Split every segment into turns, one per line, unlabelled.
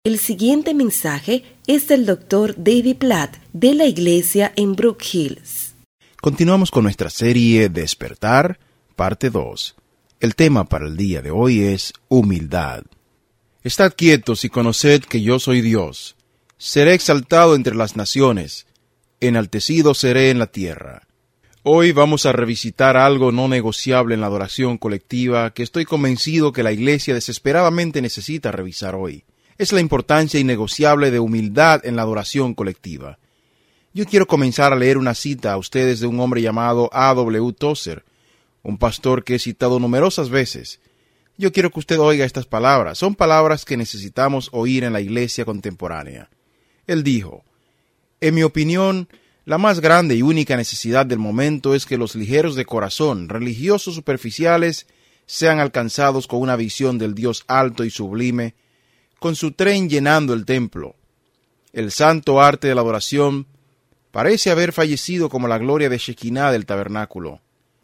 El siguiente mensaje es del Dr. David Platt de la iglesia en Brook Hills.
Continuamos con nuestra serie Despertar, parte 2. El tema para el día de hoy es humildad. Estad quietos y conoced que yo soy Dios. Seré exaltado entre las naciones, enaltecido seré en la tierra. Hoy vamos a revisitar algo no negociable en la adoración colectiva que estoy convencido que la iglesia desesperadamente necesita revisar hoy. Es la importancia innegociable de humildad en la adoración colectiva. Yo quiero comenzar a leer una cita a ustedes de un hombre llamado A.W. Tozer, un pastor que he citado numerosas veces. Yo quiero que usted oiga estas palabras. Son palabras que necesitamos oír en la iglesia contemporánea. Él dijo: en mi opinión, la más grande y única necesidad del momento es que los ligeros de corazón, religiosos superficiales, sean alcanzados con una visión del Dios alto y sublime, con su tren llenando el templo. El santo arte de la adoración parece haber fallecido como la gloria de Shekinah del tabernáculo.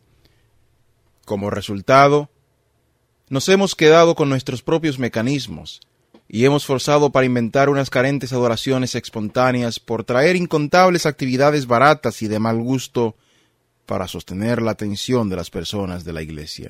Como resultado, nos hemos quedado con nuestros propios mecanismos y hemos forzado para inventar unas carentes adoraciones espontáneas por traer incontables actividades baratas y de mal gusto para sostener la atención de las personas de la iglesia.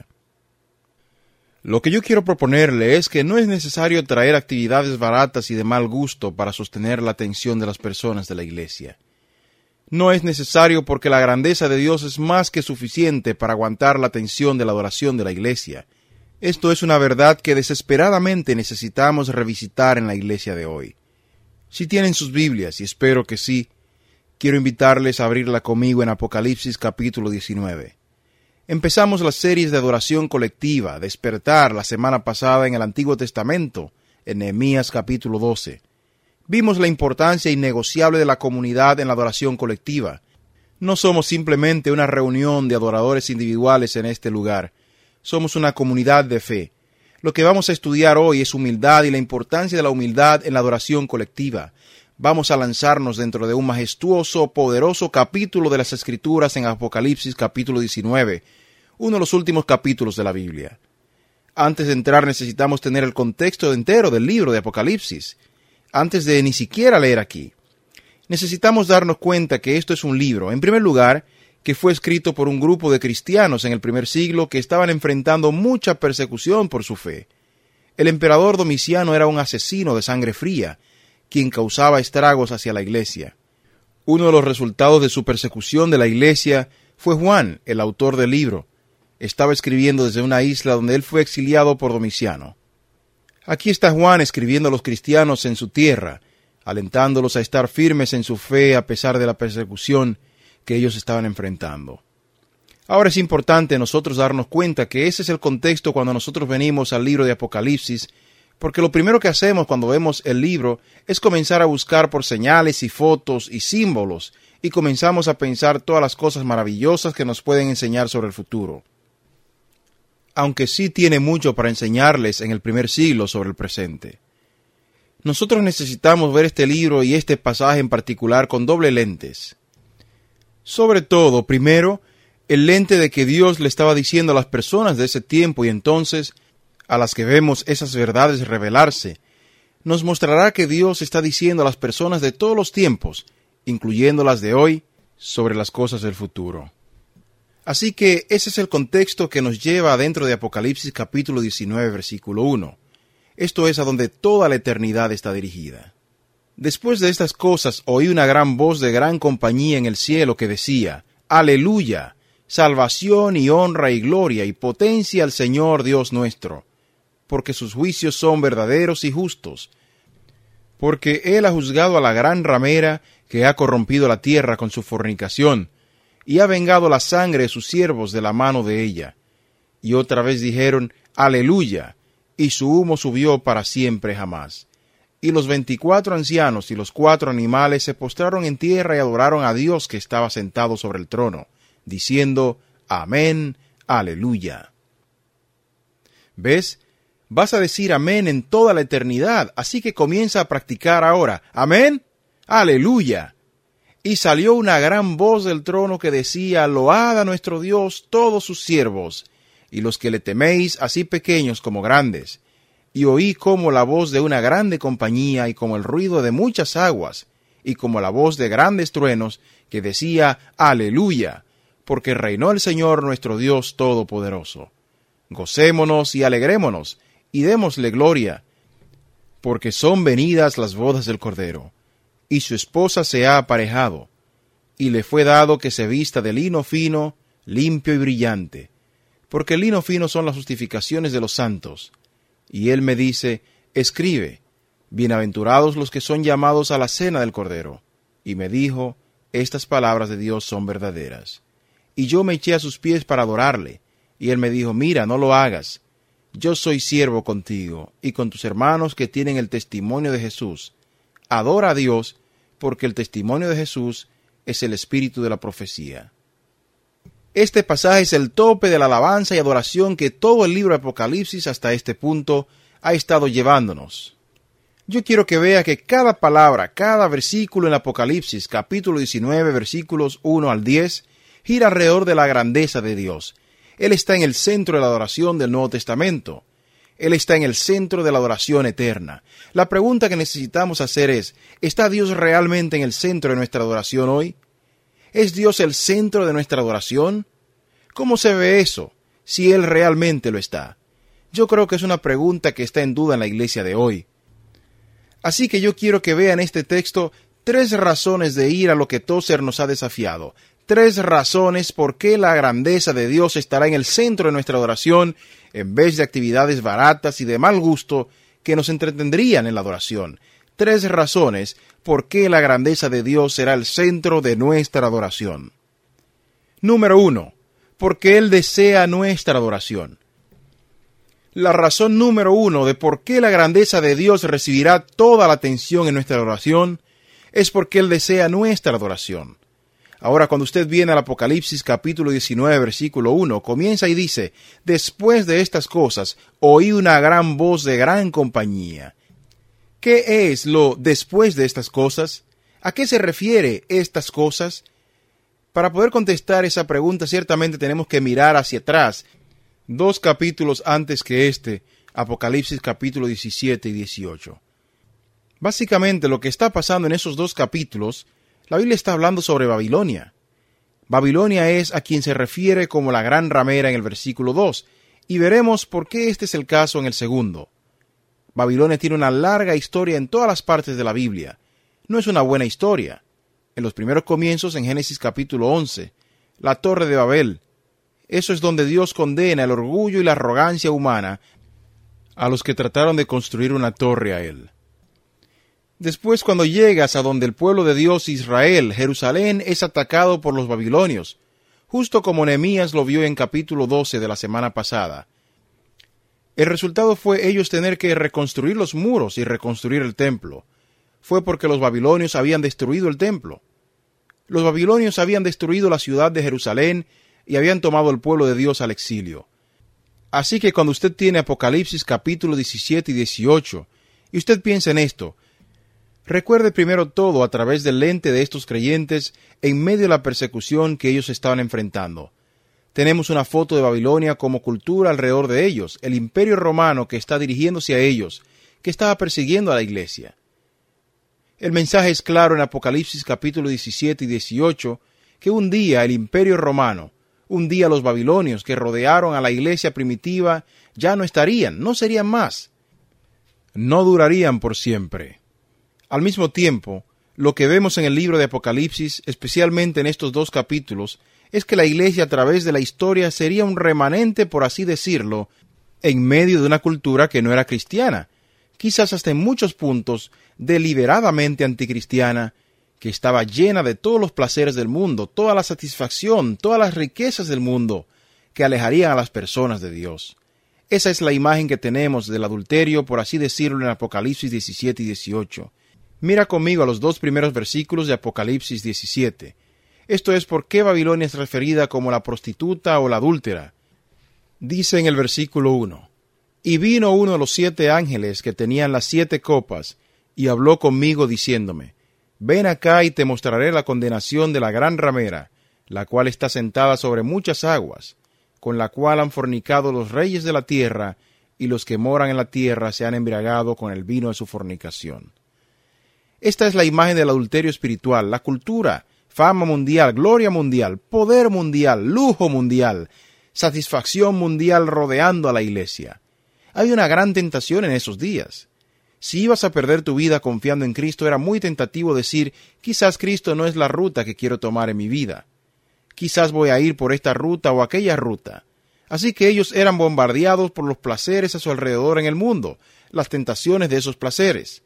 Lo que yo quiero proponerle es que no es necesario traer actividades baratas y de mal gusto para sostener la atención de las personas de la iglesia. No es necesario porque la grandeza de Dios es más que suficiente para aguantar la atención de la adoración de la iglesia. Esto es una verdad que desesperadamente necesitamos revisitar en la iglesia de hoy. Si tienen sus Biblias, y espero que sí, quiero invitarles a abrirla conmigo en Apocalipsis capítulo 19. Empezamos las series de adoración colectiva, Despertar, la semana pasada en el Antiguo Testamento, en Nehemías capítulo 12. Vimos la importancia innegociable de la comunidad en la adoración colectiva. No somos simplemente una reunión de adoradores individuales en este lugar. Somos una comunidad de fe. Lo que vamos a estudiar hoy es humildad y la importancia de la humildad en la adoración colectiva. Vamos a lanzarnos dentro de un majestuoso, poderoso capítulo de las Escrituras en Apocalipsis capítulo 19, uno de los últimos capítulos de la Biblia. Antes de entrar necesitamos tener el contexto entero del libro de Apocalipsis. Antes de ni siquiera leer aquí, necesitamos darnos cuenta que esto es un libro, en primer lugar, que fue escrito por un grupo de cristianos en el primer siglo que estaban enfrentando mucha persecución por su fe. El emperador Domiciano era un asesino de sangre fría, quien causaba estragos hacia la iglesia. Uno de los resultados de su persecución de la iglesia fue Juan, el autor del libro. Estaba escribiendo desde una isla donde él fue exiliado por Domiciano. Aquí está Juan escribiendo a los cristianos en su tierra, alentándolos a estar firmes en su fe a pesar de la persecución que ellos estaban enfrentando. Ahora es importante nosotros darnos cuenta que ese es el contexto cuando nosotros venimos al libro de Apocalipsis, porque lo primero que hacemos cuando vemos el libro es comenzar a buscar por señales y fotos y símbolos, y comenzamos a pensar todas las cosas maravillosas que nos pueden enseñar sobre el futuro. Aunque sí tiene mucho para enseñarles en el primer siglo sobre el presente. Nosotros necesitamos ver este libro y este pasaje en particular con doble lentes. Sobre todo, primero, el lente de que Dios le estaba diciendo a las personas de ese tiempo y entonces, a las que vemos esas verdades revelarse, nos mostrará que Dios está diciendo a las personas de todos los tiempos, incluyendo las de hoy, sobre las cosas del futuro. Así que ese es el contexto que nos lleva adentro de Apocalipsis capítulo 19, versículo 1. Esto es a donde toda la eternidad está dirigida. Después de estas cosas oí una gran voz de gran compañía en el cielo que decía: Aleluya, salvación y honra y gloria y potencia al Señor Dios nuestro, porque sus juicios son verdaderos y justos, porque Él ha juzgado a la gran ramera que ha corrompido la tierra con su fornicación, y ha vengado la sangre de sus siervos de la mano de ella. Y otra vez dijeron: Aleluya, y su humo subió para siempre jamás. Y los 24 ancianos y los 4 animales se postraron en tierra y adoraron a Dios que estaba sentado sobre el trono, diciendo: Amén, Aleluya. ¿Ves? Vas a decir amén en toda la eternidad, así que comienza a practicar ahora. Amén, Aleluya. Y salió una gran voz del trono que decía: Load a nuestro Dios todos sus siervos, y los que le teméis, así pequeños como grandes. y oí como la voz de una grande compañía, y como el ruido de muchas aguas, y como la voz de grandes truenos, que decía: Aleluya, porque reinó el Señor nuestro Dios Todopoderoso. Gocémonos y alegrémonos, y démosle gloria, porque son venidas las bodas del Cordero, y su esposa se ha aparejado, y le fue dado que se vista de lino fino, limpio y brillante, porque el lino fino son las justificaciones de los santos. Y él me dice: escribe, bienaventurados los que son llamados a la cena del Cordero. Y me dijo: estas palabras de Dios son verdaderas. Y yo me eché a sus pies para adorarle, y él me dijo: mira, no lo hagas. Yo soy siervo contigo, y con tus hermanos que tienen el testimonio de Jesús. Adora a Dios, porque el testimonio de Jesús es el espíritu de la profecía. Este pasaje es el tope de la alabanza y adoración que todo el libro de Apocalipsis hasta este punto ha estado llevándonos. Yo quiero que vea que cada palabra, cada versículo en Apocalipsis, capítulo 19, versículos 1 al 10, gira alrededor de la grandeza de Dios. Él está en el centro de la adoración del Nuevo Testamento. Él está en el centro de la adoración eterna. La pregunta que necesitamos hacer es: ¿está Dios realmente en el centro de nuestra adoración hoy? ¿Es Dios el centro de nuestra adoración? ¿Cómo se ve eso, si Él realmente lo está? Yo creo que es una pregunta que está en duda en la iglesia de hoy. Así que yo quiero que vean este texto 3 razones de ir a lo que Tozer nos ha desafiado. 3 razones por qué la grandeza de Dios estará en el centro de nuestra adoración, en vez de actividades baratas y de mal gusto que nos entretendrían en la adoración. 3 razones por qué la grandeza de Dios será el centro de nuestra adoración. Número 1. Porque Él desea nuestra adoración. La razón número 1 de por qué la grandeza de Dios recibirá toda la atención en nuestra adoración es porque Él desea nuestra adoración. Ahora, cuando usted viene al Apocalipsis capítulo 19, versículo 1, comienza y dice: después de estas cosas, oí una gran voz de gran compañía. ¿Qué es lo después de estas cosas? ¿A qué se refiere estas cosas? Para poder contestar esa pregunta, ciertamente tenemos que mirar hacia atrás, 2 capítulos antes que este, Apocalipsis capítulo 17 y 18. Básicamente, lo que está pasando en esos 2 capítulos, la Biblia está hablando sobre Babilonia. Babilonia es a quien se refiere como la gran ramera en el versículo 2, y veremos por qué este es el caso en el segundo. Babilonia tiene una larga historia en todas las partes de la Biblia. No es una buena historia. En los primeros comienzos, en Génesis capítulo 11, la Torre de Babel. Eso es donde Dios condena el orgullo y la arrogancia humana a los que trataron de construir una torre a Él. Después, cuando llegas a donde el pueblo de Dios, Israel, Jerusalén, es atacado por los babilonios, justo como Nehemías lo vio en capítulo 12 de la semana pasada. El resultado fue ellos tener que reconstruir los muros y reconstruir el templo. Fue porque los babilonios habían destruido el templo. Los babilonios habían destruido la ciudad de Jerusalén y habían tomado el pueblo de Dios al exilio. Así que cuando usted tiene Apocalipsis capítulo 17 y 18, y usted piensa en esto, recuerde primero todo a través del lente de estos creyentes en medio de la persecución que ellos estaban enfrentando. Tenemos una foto de Babilonia como cultura alrededor de ellos, el imperio romano que está dirigiéndose a ellos, que estaba persiguiendo a la iglesia. El mensaje es claro en Apocalipsis capítulo 17 y 18, que un día el imperio romano, un día los babilonios que rodearon a la iglesia primitiva ya no estarían, no serían más. No durarían por siempre. Al mismo tiempo, lo que vemos en el libro de Apocalipsis, especialmente en estos 2 capítulos, es que la iglesia a través de la historia sería un remanente, por así decirlo, en medio de una cultura que no era cristiana, quizás hasta en muchos puntos deliberadamente anticristiana, que estaba llena de todos los placeres del mundo, toda la satisfacción, todas las riquezas del mundo, que alejarían a las personas de Dios. Esa es la imagen que tenemos del adulterio, por así decirlo, en Apocalipsis 17 y 18. Mira conmigo a los 2 primeros versículos de Apocalipsis 17. Esto es por qué Babilonia es referida como la prostituta o la adúltera. Dice en el versículo 1: Y vino uno de los 7 ángeles que tenían las 7 copas, y habló conmigo diciéndome: Ven acá y te mostraré la condenación de la gran ramera, la cual está sentada sobre muchas aguas, con la cual han fornicado los reyes de la tierra, y los que moran en la tierra se han embriagado con el vino de su fornicación. Esta es la imagen del adulterio espiritual, la cultura, fama mundial, gloria mundial, poder mundial, lujo mundial, satisfacción mundial rodeando a la iglesia. Hay una gran tentación en esos días. Si ibas a perder tu vida confiando en Cristo, era muy tentativo decir, quizás Cristo no es la ruta que quiero tomar en mi vida. Quizás voy a ir por esta ruta o aquella ruta. Así que ellos eran bombardeados por los placeres a su alrededor en el mundo, las tentaciones de esos placeres.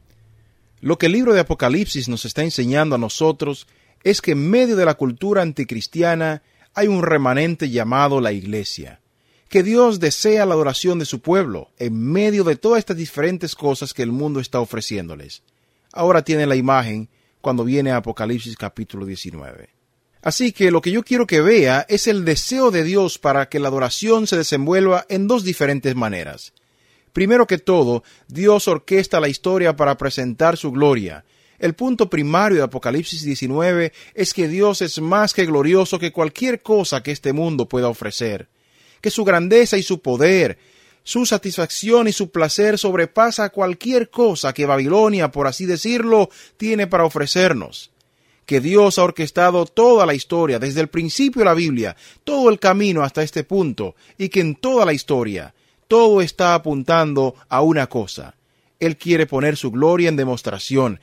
Lo que el libro de Apocalipsis nos está enseñando a nosotros es que en medio de la cultura anticristiana hay un remanente llamado la Iglesia, que Dios desea la adoración de su pueblo en medio de todas estas diferentes cosas que el mundo está ofreciéndoles. Ahora tienen la imagen cuando viene Apocalipsis capítulo 19. Así que lo que yo quiero que vea es el deseo de Dios para que la adoración se desenvuelva en dos diferentes maneras. Primero que todo, Dios orquesta la historia para presentar su gloria. El punto primario de Apocalipsis 19 es que Dios es más que glorioso que cualquier cosa que este mundo pueda ofrecer, que su grandeza y su poder, su satisfacción y su placer sobrepasa cualquier cosa que Babilonia, por así decirlo, tiene para ofrecernos. Que Dios ha orquestado toda la historia, desde el principio de la Biblia, todo el camino hasta este punto, y que en toda la historia, todo está apuntando a una cosa. Él quiere poner su gloria en demostración.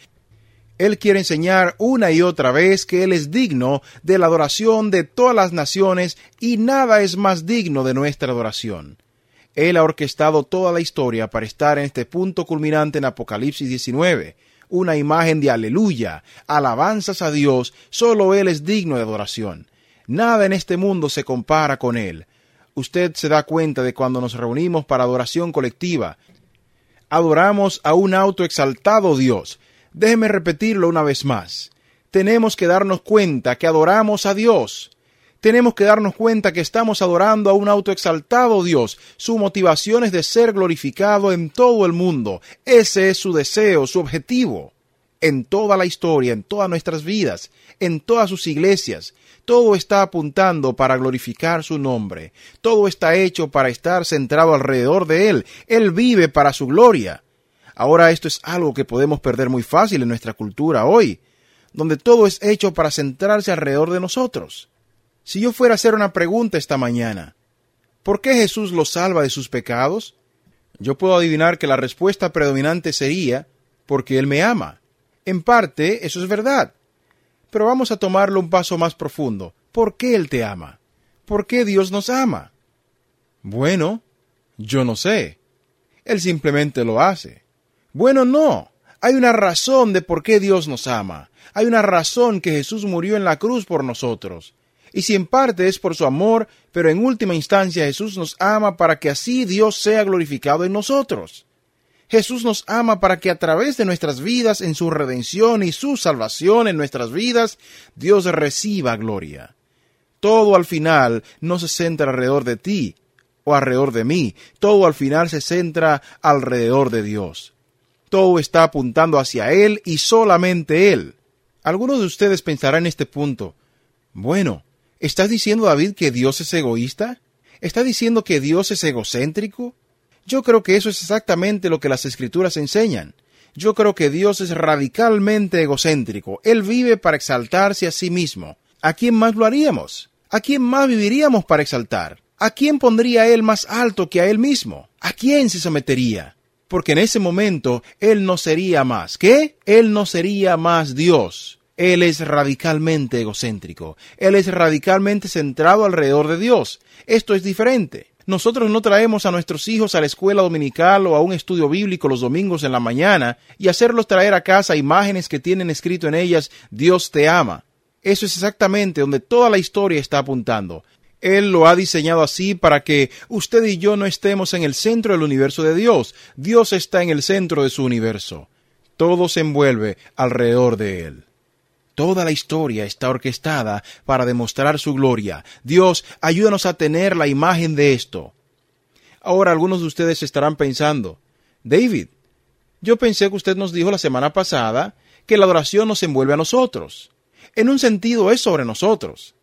Él quiere enseñar una y otra vez que Él es digno de la adoración de todas las naciones y nada es más digno de nuestra adoración. Él ha orquestado toda la historia para estar en este punto culminante en Apocalipsis 19, una imagen de aleluya, alabanzas a Dios, solo Él es digno de adoración. Nada en este mundo se compara con Él. Usted se da cuenta de cuando nos reunimos para adoración colectiva. Adoramos a un autoexaltado Dios. Déjeme repetirlo una vez más. Tenemos que darnos cuenta que adoramos a Dios. Tenemos que darnos cuenta que estamos adorando a un autoexaltado Dios. Su motivación es de ser glorificado en todo el mundo. Ese es su deseo, su objetivo. En toda la historia, en todas nuestras vidas, en todas sus iglesias, todo está apuntando para glorificar su nombre. Todo está hecho para estar centrado alrededor de Él. Él vive para su gloria. Ahora esto es algo que podemos perder muy fácil en nuestra cultura hoy, donde todo es hecho para centrarse alrededor de nosotros. Si yo fuera a hacer una pregunta esta mañana, ¿por qué Jesús los salva de sus pecados? Yo puedo adivinar que la respuesta predominante sería, porque Él me ama. En parte, eso es verdad. Pero vamos a tomarlo un paso más profundo. ¿Por qué Él te ama? ¿Por qué Dios nos ama? Bueno, yo no sé. Él simplemente lo hace. Bueno, no. Hay una razón de por qué Dios nos ama. Hay una razón que Jesús murió en la cruz por nosotros. Y si en parte es por su amor, pero en última instancia Jesús nos ama para que así Dios sea glorificado en nosotros. Jesús nos ama para que a través de nuestras vidas, en su redención y su salvación en nuestras vidas, Dios reciba gloria. Todo al final no se centra alrededor de ti o alrededor de mí. Todo al final se centra alrededor de Dios. Todo está apuntando hacia Él y solamente Él. Algunos de ustedes pensarán en este punto, bueno, ¿estás diciendo, David, que Dios es egoísta? ¿Estás diciendo que Dios es egocéntrico? Yo creo que eso es exactamente lo que las Escrituras enseñan. Yo creo que Dios es radicalmente egocéntrico. Él vive para exaltarse a sí mismo. ¿A quién más lo haríamos? ¿A quién más viviríamos para exaltar? ¿A quién pondría Él más alto que a Él mismo? ¿A quién se sometería? Porque en ese momento Él no sería más. ¿Qué? Él no sería más Dios. Él es radicalmente egocéntrico. Él es radicalmente centrado alrededor de Dios. Esto es diferente. Nosotros no traemos a nuestros hijos a la escuela dominical o a un estudio bíblico los domingos en la mañana y hacerlos traer a casa imágenes que tienen escrito en ellas, Dios te ama. Eso es exactamente donde toda la historia está apuntando. Él lo ha diseñado así para que usted y yo no estemos en el centro del universo de Dios. Dios está en el centro de su universo. Todo se envuelve alrededor de Él. Toda la historia está orquestada para demostrar su gloria. Dios, ayúdanos a tener la imagen de esto. Ahora algunos de ustedes estarán pensando, David, yo pensé que usted nos dijo la semana pasada que la adoración nos envuelve a nosotros. En un sentido es sobre nosotros.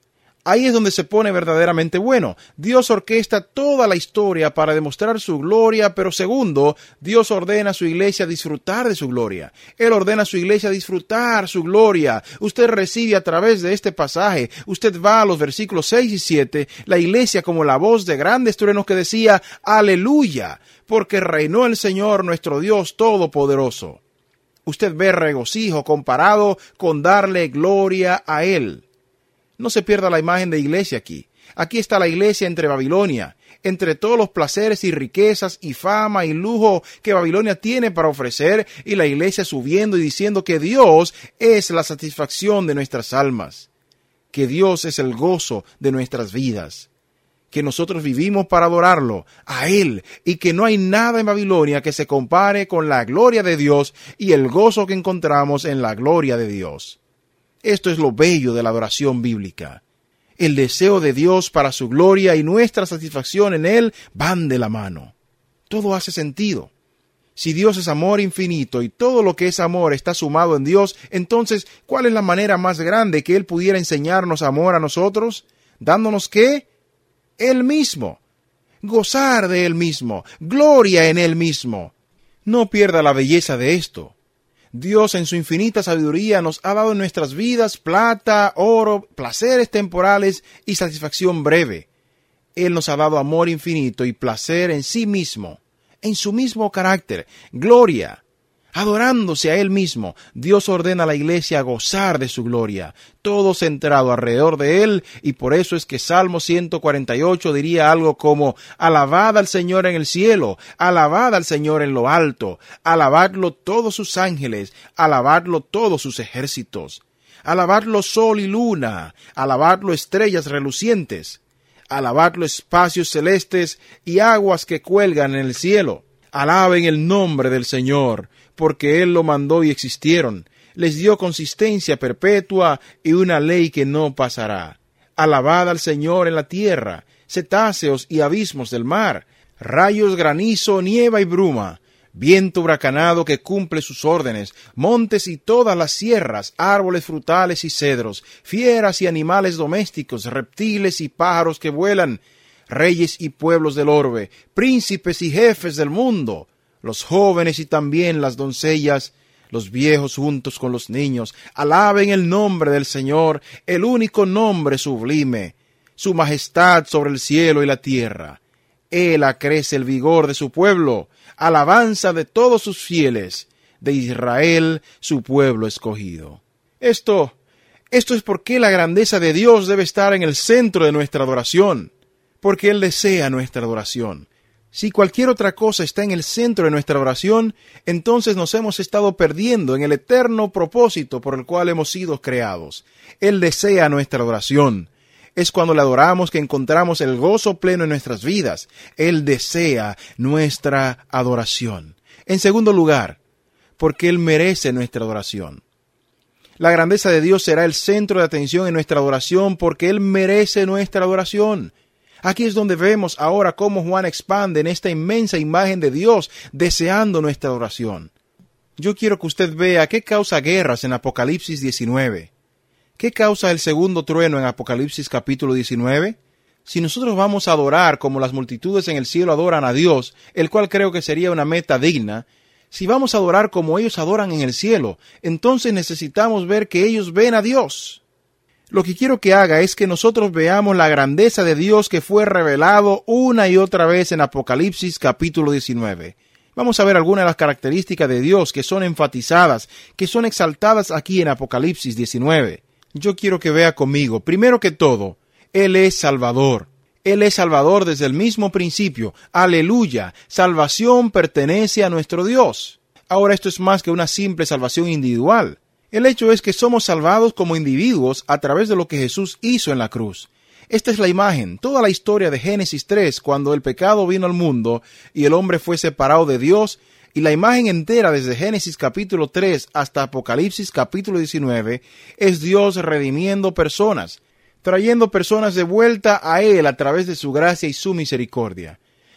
Ahí es donde se pone verdaderamente bueno. Dios orquesta toda la historia para demostrar su gloria, pero segundo, Dios ordena a su iglesia disfrutar de su gloria. Él ordena a su iglesia disfrutar su gloria. Usted recibe a través de este pasaje, usted va a los versículos 6 y 7, la iglesia como la voz de grandes truenos que decía, aleluya, porque reinó el Señor nuestro Dios Todopoderoso. Usted ve regocijo comparado con darle gloria a Él. No se pierda la imagen de iglesia aquí. Aquí está la iglesia entre Babilonia, entre todos los placeres y riquezas y fama y lujo que Babilonia tiene para ofrecer, y la iglesia subiendo y diciendo que Dios es la satisfacción de nuestras almas, que Dios es el gozo de nuestras vidas, que nosotros vivimos para adorarlo a Él, y que no hay nada en Babilonia que se compare con la gloria de Dios y el gozo que encontramos en la gloria de Dios. Esto es lo bello de la adoración bíblica. El deseo de Dios para su gloria y nuestra satisfacción en Él van de la mano. Todo hace sentido. Si Dios es amor infinito y todo lo que es amor está sumado en Dios, entonces, ¿cuál es la manera más grande que Él pudiera enseñarnos amor a nosotros? ¿Dándonos qué? Él mismo. Gozar de Él mismo. Gloria en Él mismo. No pierda la belleza de esto. Dios en su infinita sabiduría nos ha dado en nuestras vidas plata, oro, placeres temporales y satisfacción breve. Él nos ha dado amor infinito y placer en sí mismo, en su mismo carácter, gloria. Adorándose a Él mismo, Dios ordena a la iglesia a gozar de su gloria, todo centrado alrededor de Él, y por eso es que Salmo 148 diría algo como, alabad al Señor en el cielo, alabad al Señor en lo alto, alabadlo todos sus ángeles, alabadlo todos sus ejércitos, alabadlo sol y luna, alabadlo estrellas relucientes, alabadlo espacios celestes y aguas que cuelgan en el cielo. Alaben el nombre del Señor, porque Él lo mandó y existieron. Les dio consistencia perpetua y una ley que no pasará. Alabad al Señor en la tierra, cetáceos y abismos del mar, rayos, granizo, nieva y bruma, viento huracanado que cumple sus órdenes, montes y todas las sierras, árboles frutales y cedros, fieras y animales domésticos, reptiles y pájaros que vuelan, reyes y pueblos del orbe, príncipes y jefes del mundo, los jóvenes y también las doncellas, los viejos juntos con los niños, alaben el nombre del Señor, el único nombre sublime, su majestad sobre el cielo y la tierra. Él acrece el vigor de su pueblo, alabanza de todos sus fieles, de Israel su pueblo escogido. Esto es por qué la grandeza de Dios debe estar en el centro de nuestra adoración. Porque Él desea nuestra adoración. Si cualquier otra cosa está en el centro de nuestra oración, entonces nos hemos estado perdiendo en el eterno propósito por el cual hemos sido creados. Él desea nuestra adoración. Es cuando le adoramos que encontramos el gozo pleno en nuestras vidas. Él desea nuestra adoración. En segundo lugar, porque Él merece nuestra adoración. La grandeza de Dios será el centro de atención en nuestra adoración porque Él merece nuestra adoración. Aquí es donde vemos ahora cómo Juan expande en esta inmensa imagen de Dios, deseando nuestra adoración. Yo quiero que usted vea qué causa guerras en Apocalipsis 19. ¿Qué causa el segundo trueno en Apocalipsis capítulo 19? Si nosotros vamos a adorar como las multitudes en el cielo adoran a Dios, el cual creo que sería una meta digna, si vamos a adorar como ellos adoran en el cielo, entonces necesitamos ver que ellos ven a Dios. Lo que quiero que haga es que nosotros veamos la grandeza de Dios que fue revelado una y otra vez en Apocalipsis capítulo 19. Vamos a ver algunas de las características de Dios que son enfatizadas, que son exaltadas aquí en Apocalipsis 19. Yo quiero que vea conmigo, primero que todo, Él es Salvador. Él es Salvador desde el mismo principio. Aleluya, salvación pertenece a nuestro Dios. Ahora esto es más que una simple salvación individual. El hecho es que somos salvados como individuos a través de lo que Jesús hizo en la cruz. Esta es la imagen, toda la historia de Génesis 3, cuando el pecado vino al mundo y el hombre fue separado de Dios, y la imagen entera desde Génesis capítulo 3 hasta Apocalipsis capítulo 19 es Dios redimiendo personas, trayendo personas de vuelta a Él a través de su gracia y su misericordia.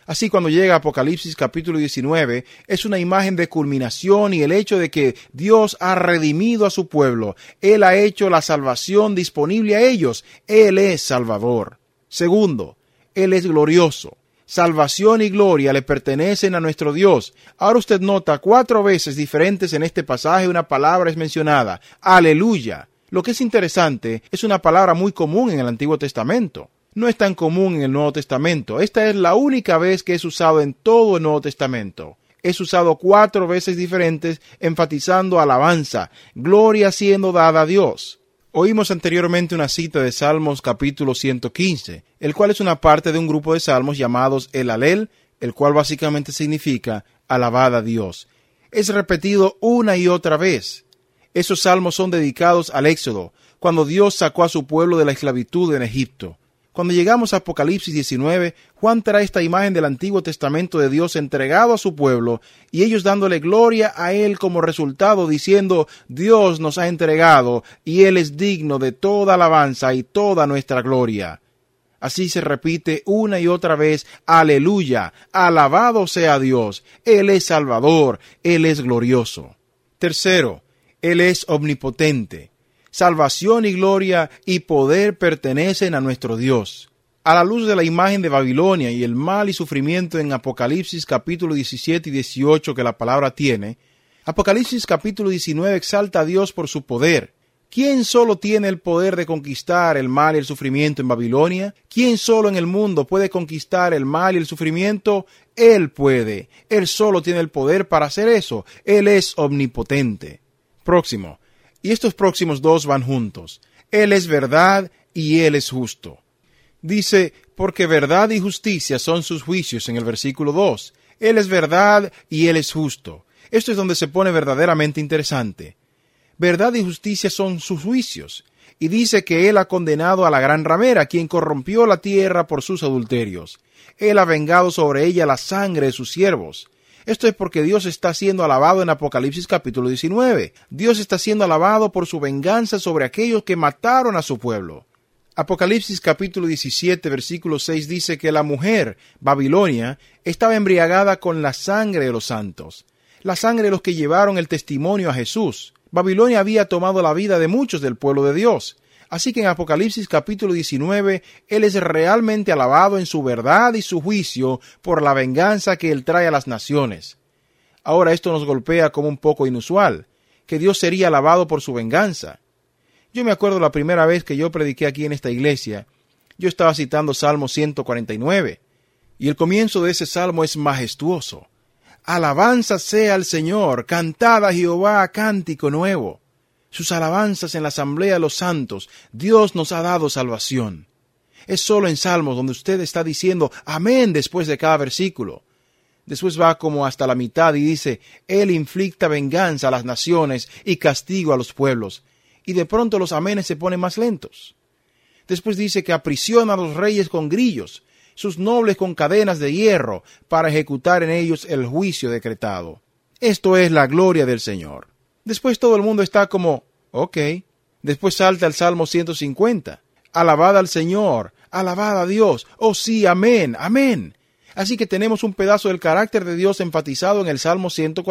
Así, cuando llega Apocalipsis capítulo 19, es una imagen de culminación y el hecho de que Dios ha redimido a su pueblo. Él ha hecho la salvación disponible a ellos. Él es Salvador. Segundo, Él es glorioso. Salvación y gloria le pertenecen a nuestro Dios. Ahora usted nota 4 veces diferentes en este pasaje una palabra es mencionada. Aleluya. Lo que es interesante, es una palabra muy común en el Antiguo Testamento. No es tan común en el Nuevo Testamento. Esta es la única vez que es usado en todo el Nuevo Testamento. Es usado 4 veces diferentes, enfatizando alabanza, gloria siendo dada a Dios. Oímos anteriormente una cita de Salmos capítulo 115, el cual es una parte de un grupo de salmos llamados el Alel, el cual básicamente significa alabad a Dios. Es repetido una y otra vez. Esos salmos son dedicados al Éxodo, cuando Dios sacó a su pueblo de la esclavitud en Egipto. Cuando llegamos a Apocalipsis 19, Juan trae esta imagen del Antiguo Testamento de Dios entregado a su pueblo y ellos dándole gloria a Él como resultado, diciendo, Dios nos ha entregado y Él es digno de toda alabanza y toda nuestra gloria. Así se repite una y otra vez, aleluya, alabado sea Dios, Él es Salvador, Él es glorioso. Tercero, Él es omnipotente. Salvación y gloria y poder pertenecen a nuestro Dios. A la luz de la imagen de Babilonia y el mal y sufrimiento en Apocalipsis capítulo 17 y 18 que la palabra tiene, Apocalipsis capítulo 19 exalta a Dios por su poder. ¿Quién solo tiene el poder de conquistar el mal y el sufrimiento en Babilonia? ¿Quién solo en el mundo puede conquistar el mal y el sufrimiento? Él puede. Él solo tiene el poder para hacer eso. Él es omnipotente. Próximo. Y estos próximos 2 van juntos. Él es verdad y Él es justo. Dice, porque verdad y justicia son sus juicios en el versículo 2. Él es verdad y Él es justo. Esto es donde se pone verdaderamente interesante. Verdad y justicia son sus juicios. Y dice que Él ha condenado a la gran ramera, quien corrompió la tierra por sus adulterios. Él ha vengado sobre ella la sangre de sus siervos. Esto es porque Dios está siendo alabado en Apocalipsis capítulo 19. Dios está siendo alabado por su venganza sobre aquellos que mataron a su pueblo. Apocalipsis capítulo 17 versículo 6 dice que la mujer, Babilonia, estaba embriagada con la sangre de los santos, la sangre de los que llevaron el testimonio a Jesús. Babilonia había tomado la vida de muchos del pueblo de Dios. Así que en Apocalipsis capítulo 19, Él es realmente alabado en su verdad y su juicio por la venganza que Él trae a las naciones. Ahora esto nos golpea como un poco inusual, que Dios sería alabado por su venganza. Yo me acuerdo la primera vez que yo prediqué aquí en esta iglesia, yo estaba citando Salmo 149, y el comienzo de ese salmo es majestuoso. Alabanza sea al Señor, cantad a Jehová cántico nuevo. Sus alabanzas en la asamblea de los santos, Dios nos ha dado salvación. Es solo en Salmos donde usted está diciendo amén después de cada versículo. Después va como hasta la mitad y dice, Él inflicta venganza a las naciones y castigo a los pueblos. Y de pronto los amenes se ponen más lentos. Después dice que aprisiona a los reyes con grillos, sus nobles con cadenas de hierro, para ejecutar en ellos el juicio decretado. Esto es la gloria del Señor. Después todo el mundo está como, ok. Después salta el Salmo 150. Alabad al Señor, alabad a Dios. Oh sí, amén, amén. Así que tenemos un pedazo del carácter de Dios enfatizado en el Salmo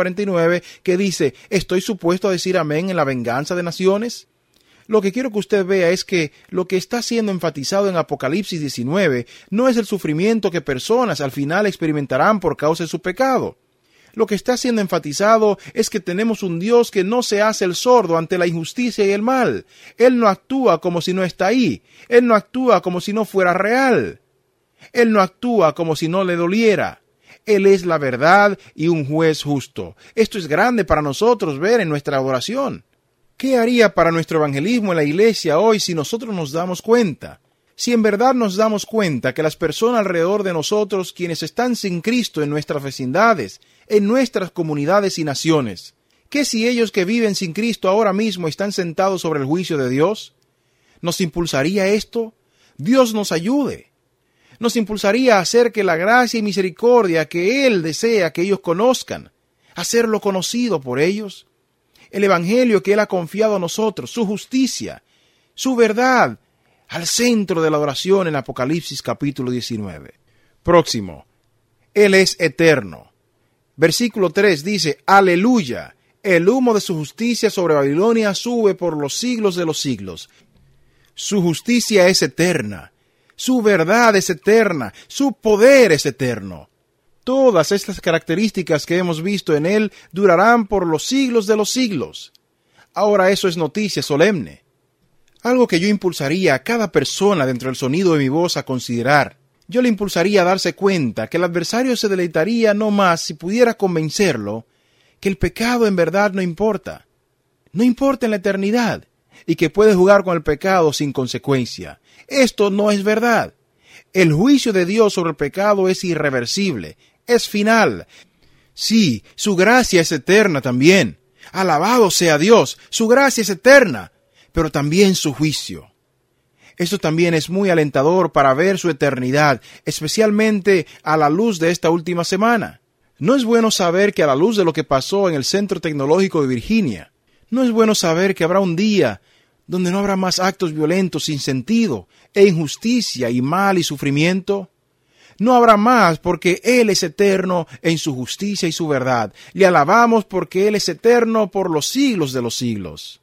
149 que dice, ¿estoy supuesto a decir amén en la venganza de naciones? Lo que quiero que usted vea es que lo que está siendo enfatizado en Apocalipsis 19 no es el sufrimiento que personas al final experimentarán por causa de su pecado. Lo que está siendo enfatizado es que tenemos un Dios que no se hace el sordo ante la injusticia y el mal. Él no actúa como si no está ahí. Él no actúa como si no fuera real. Él no actúa como si no le doliera. Él es la verdad y un juez justo. Esto es grande para nosotros ver en nuestra adoración. ¿Qué haría para nuestro evangelismo en la iglesia hoy si nosotros nos damos cuenta? Si en verdad nos damos cuenta que las personas alrededor de nosotros, quienes están sin Cristo en nuestras vecindades, en nuestras comunidades y naciones, ¿qué si ellos que viven sin Cristo ahora mismo están sentados sobre el juicio de Dios? ¿Nos impulsaría esto? Dios nos ayude. Nos impulsaría a hacer que la gracia y misericordia que Él desea que ellos conozcan, hacerlo conocido por ellos. El evangelio que Él ha confiado a nosotros, su justicia, su verdad, al centro de la adoración en Apocalipsis capítulo 19. Próximo. Él es eterno. Versículo 3 dice, aleluya, el humo de su justicia sobre Babilonia sube por los siglos de los siglos. Su justicia es eterna, su verdad es eterna, su poder es eterno. Todas estas características que hemos visto en él durarán por los siglos de los siglos. Ahora eso es noticia solemne. Algo que yo impulsaría a cada persona dentro del sonido de mi voz a considerar. Yo le impulsaría a darse cuenta que el adversario se deleitaría no más si pudiera convencerlo que el pecado en verdad no importa. No importa en la eternidad y que puede jugar con el pecado sin consecuencia. Esto no es verdad. El juicio de Dios sobre el pecado es irreversible, es final. Sí, su gracia es eterna también. Alabado sea Dios, su gracia es eterna, pero también su juicio. Esto también es muy alentador para ver su eternidad, especialmente a la luz de esta última semana. No es bueno saber que a la luz de lo que pasó en el Centro Tecnológico de Virginia, no es bueno saber que habrá un día donde no habrá más actos violentos sin sentido, e injusticia y mal y sufrimiento. No habrá más porque Él es eterno en su justicia y su verdad. Le alabamos porque Él es eterno por los siglos de los siglos.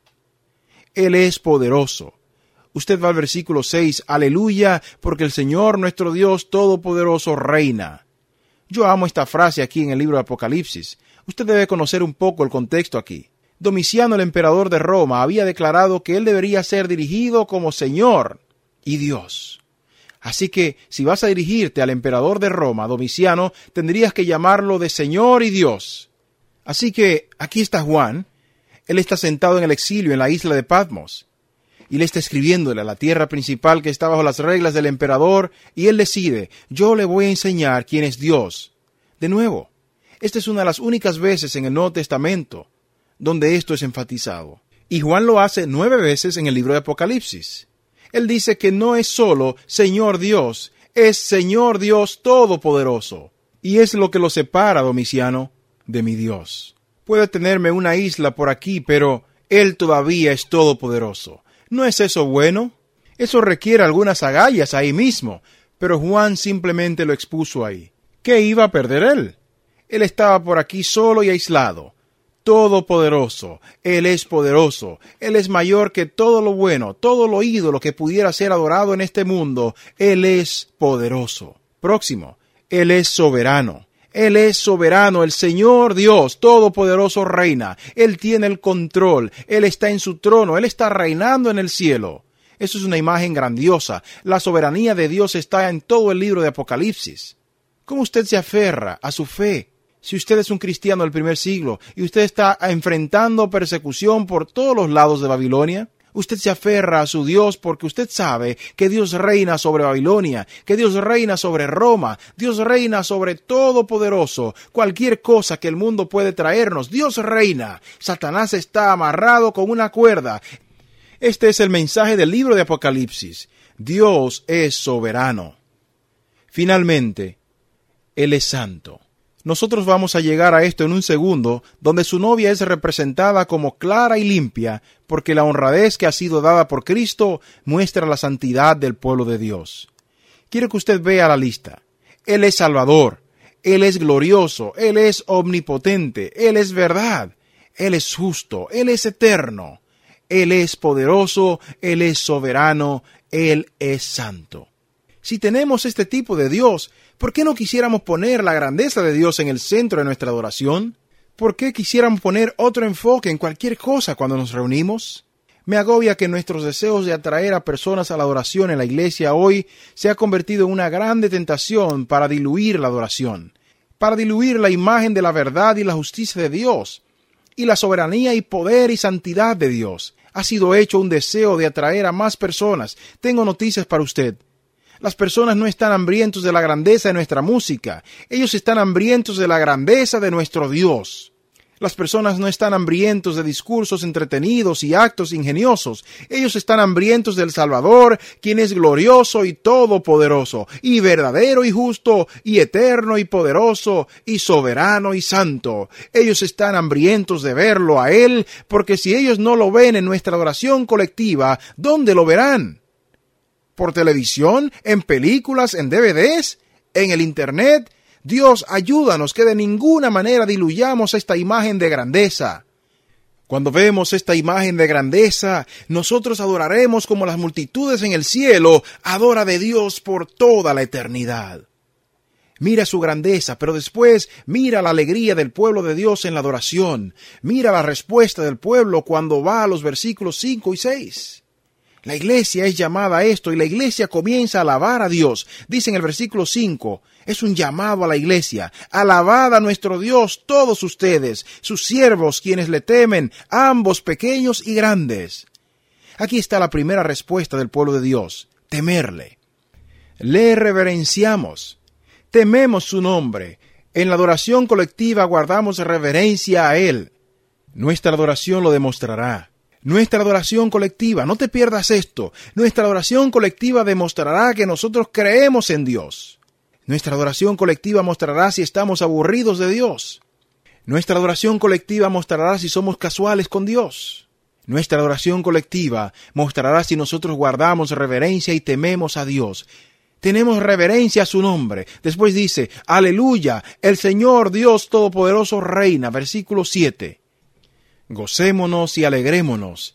Él es poderoso. Usted va al versículo 6, aleluya, porque el Señor nuestro Dios Todopoderoso reina. Yo amo esta frase aquí en el libro de Apocalipsis. Usted debe conocer un poco el contexto aquí. Domiciano, el emperador de Roma, había declarado que él debería ser dirigido como Señor y Dios. Así que, si vas a dirigirte al emperador de Roma, Domiciano, tendrías que llamarlo de Señor y Dios. Así que, aquí está Juan. Él está sentado en el exilio en la isla de Patmos. Y le está escribiéndole a la tierra principal que está bajo las reglas del emperador, y él decide, yo le voy a enseñar quién es Dios. De nuevo, esta es una de las únicas veces en el Nuevo Testamento donde esto es enfatizado. Y Juan lo hace 9 veces en el libro de Apocalipsis. Él dice que no es solo Señor Dios, es Señor Dios Todopoderoso. Y es lo que lo separa, Domiciano, de mi Dios. Puede tenerme una isla por aquí, pero Él todavía es todopoderoso. ¿No es eso bueno? Eso requiere algunas agallas ahí mismo, pero Juan simplemente lo expuso ahí. ¿Qué iba a perder él? Él estaba por aquí solo y aislado. Todopoderoso, Él es poderoso, Él es mayor que todo lo bueno, todo lo ídolo que pudiera ser adorado en este mundo, Él es poderoso. Próximo, Él es soberano. Él es soberano, el Señor Dios Todopoderoso reina. Él tiene el control, Él está en su trono, Él está reinando en el cielo. Eso es una imagen grandiosa. La soberanía de Dios está en todo el libro de Apocalipsis. ¿Cómo usted se aferra a su fe? Si usted es un cristiano del primer siglo y usted está enfrentando persecución por todos los lados de Babilonia, usted se aferra a su Dios porque usted sabe que Dios reina sobre Babilonia, que Dios reina sobre Roma, Dios reina sobre Todopoderoso. Cualquier cosa que el mundo puede traernos, Dios reina. Satanás está amarrado con una cuerda. Este es el mensaje del libro de Apocalipsis. Dios es soberano. Finalmente, Él es santo. Nosotros vamos a llegar a esto en un segundo, donde su novia es representada como clara y limpia, porque la honradez que ha sido dada por Cristo muestra la santidad del pueblo de Dios. Quiero que usted vea la lista. Él es Salvador, Él es glorioso, Él es omnipotente, Él es verdad, Él es justo, Él es eterno, Él es poderoso, Él es soberano, Él es santo. Si tenemos este tipo de Dios, ¿por qué no quisiéramos poner la grandeza de Dios en el centro de nuestra adoración? ¿Por qué quisiéramos poner otro enfoque en cualquier cosa cuando nos reunimos? Me agobia que nuestros deseos de atraer a personas a la adoración en la iglesia hoy se ha convertido en una grande tentación para diluir la adoración, para diluir la imagen de la verdad y la justicia de Dios, y la soberanía y poder y santidad de Dios. Ha sido hecho un deseo de atraer a más personas. Tengo noticias para usted. Las personas no están hambrientos de la grandeza de nuestra música. Ellos están hambrientos de la grandeza de nuestro Dios. Las personas no están hambrientos de discursos entretenidos y actos ingeniosos. Ellos están hambrientos del Salvador, quien es glorioso y todopoderoso, y verdadero y justo, y eterno y poderoso, y soberano y santo. Ellos están hambrientos de verlo a Él, porque si ellos no lo ven en nuestra adoración colectiva, ¿dónde lo verán? ¿Por televisión? ¿En películas? ¿En DVDs? ¿En el Internet? Dios, ayúdanos que de ninguna manera diluyamos esta imagen de grandeza. Cuando vemos esta imagen de grandeza, nosotros adoraremos como las multitudes en el cielo adora de Dios por toda la eternidad. Mira su grandeza, pero después mira la alegría del pueblo de Dios en la adoración. Mira la respuesta del pueblo cuando va a los versículos 5 y 6. La iglesia es llamada a esto y la iglesia comienza a alabar a Dios. Dice en el versículo 5, es un llamado a la iglesia. Alabad a nuestro Dios todos ustedes, sus siervos quienes le temen, ambos pequeños y grandes. Aquí está la primera respuesta del pueblo de Dios, temerle. Le reverenciamos, tememos su nombre. En la adoración colectiva guardamos reverencia a Él. Nuestra adoración lo demostrará. Nuestra adoración colectiva, no te pierdas esto, nuestra adoración colectiva demostrará que nosotros creemos en Dios. Nuestra adoración colectiva mostrará si estamos aburridos de Dios. Nuestra adoración colectiva mostrará si somos casuales con Dios. Nuestra adoración colectiva mostrará si nosotros guardamos reverencia y tememos a Dios. Tenemos reverencia a su nombre. Después dice, aleluya, el Señor Dios Todopoderoso reina, versículo 7. Gocémonos y alegrémonos,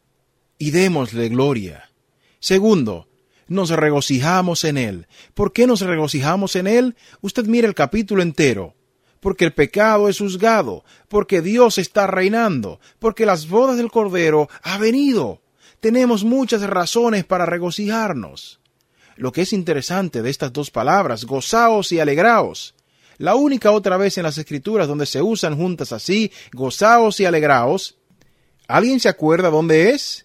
y démosle gloria. Segundo, nos regocijamos en Él. ¿Por qué nos regocijamos en Él? Usted mire el capítulo entero. Porque el pecado es juzgado, porque Dios está reinando, porque las bodas del Cordero ha venido. Tenemos muchas razones para regocijarnos. Lo que es interesante de estas dos palabras, gozaos y alegraos, la única otra vez en las Escrituras donde se usan juntas así, gozaos y alegraos. ¿Alguien se acuerda dónde es?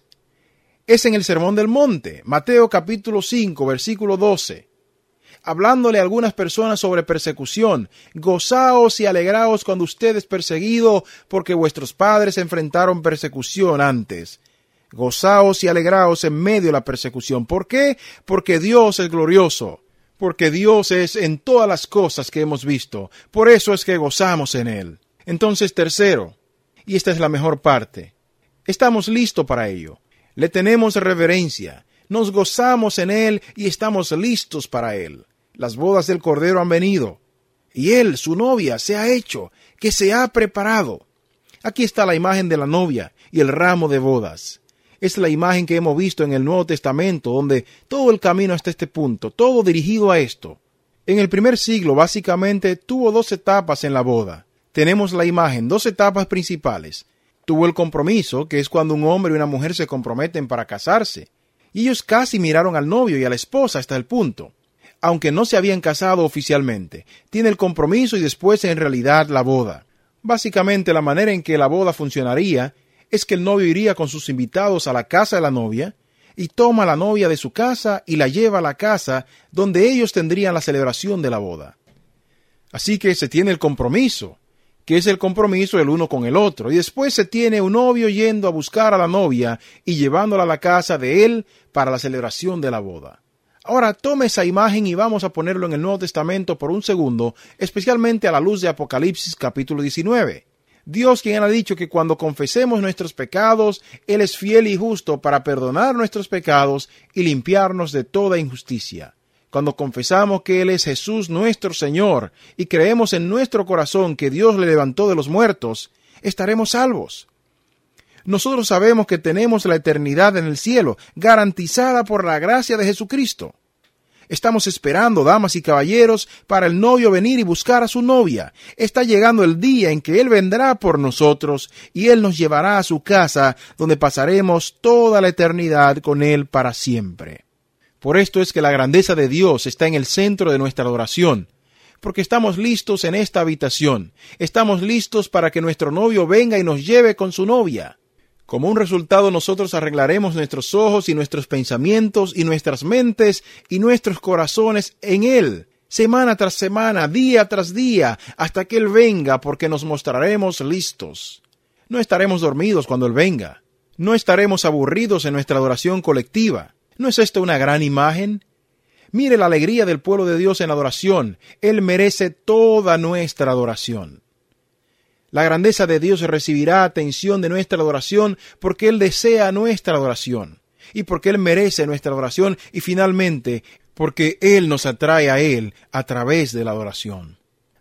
Es en el Sermón del Monte, Mateo capítulo 5, versículo 12. Hablándole a algunas personas sobre persecución. Gozaos y alegraos cuando usted es perseguido, porque vuestros padres enfrentaron persecución antes. Gozaos y alegraos en medio de la persecución. ¿Por qué? Porque Dios es glorioso. Porque Dios es en todas las cosas que hemos visto. Por eso es que gozamos en Él. Entonces, tercero, y esta es la mejor parte, estamos listos para ello. Le tenemos reverencia, nos gozamos en Él y estamos listos para Él. Las bodas del Cordero han venido, y Él, su novia, se ha hecho, que se ha preparado. Aquí está la imagen de la novia y el ramo de bodas. Es la imagen que hemos visto en el Nuevo Testamento, donde todo el camino hasta este punto, todo dirigido a esto. En el primer siglo, básicamente, tuvo dos etapas en la boda. Tenemos la imagen, dos etapas principales. Tuvo el compromiso, que es cuando un hombre y una mujer se comprometen para casarse. Y ellos casi miraron al novio y a la esposa hasta el punto. Aunque no se habían casado oficialmente. Tiene el compromiso y después en realidad la boda. Básicamente la manera en que la boda funcionaría es que el novio iría con sus invitados a la casa de la novia y toma a la novia de su casa y la lleva a la casa donde ellos tendrían la celebración de la boda. Así que se tiene el compromiso, que es el compromiso el uno con el otro, y después se tiene un novio yendo a buscar a la novia y llevándola a la casa de él para la celebración de la boda. Ahora tome esa imagen y vamos a ponerlo en el Nuevo Testamento por un segundo, especialmente a la luz de Apocalipsis capítulo 19. Dios, quien ha dicho que cuando confesemos nuestros pecados, Él es fiel y justo para perdonar nuestros pecados y limpiarnos de toda injusticia. Cuando confesamos que Él es Jesús nuestro Señor y creemos en nuestro corazón que Dios le levantó de los muertos, estaremos salvos. Nosotros sabemos que tenemos la eternidad en el cielo, garantizada por la gracia de Jesucristo. Estamos esperando, damas y caballeros, para el novio venir y buscar a su novia. Está llegando el día en que Él vendrá por nosotros y Él nos llevará a su casa, donde pasaremos toda la eternidad con Él para siempre. Por esto es que la grandeza de Dios está en el centro de nuestra adoración, porque estamos listos en esta habitación. Estamos listos para que nuestro novio venga y nos lleve con su novia. Como un resultado, nosotros arreglaremos nuestros ojos y nuestros pensamientos y nuestras mentes y nuestros corazones en Él, semana tras semana, día tras día, hasta que Él venga, porque nos mostraremos listos. No estaremos dormidos cuando Él venga. No estaremos aburridos en nuestra adoración colectiva. ¿No es esto una gran imagen? Mire la alegría del pueblo de Dios en adoración. Él merece toda nuestra adoración. La grandeza de Dios recibirá atención de nuestra adoración porque Él desea nuestra adoración y porque Él merece nuestra adoración y finalmente porque Él nos atrae a Él a través de la adoración.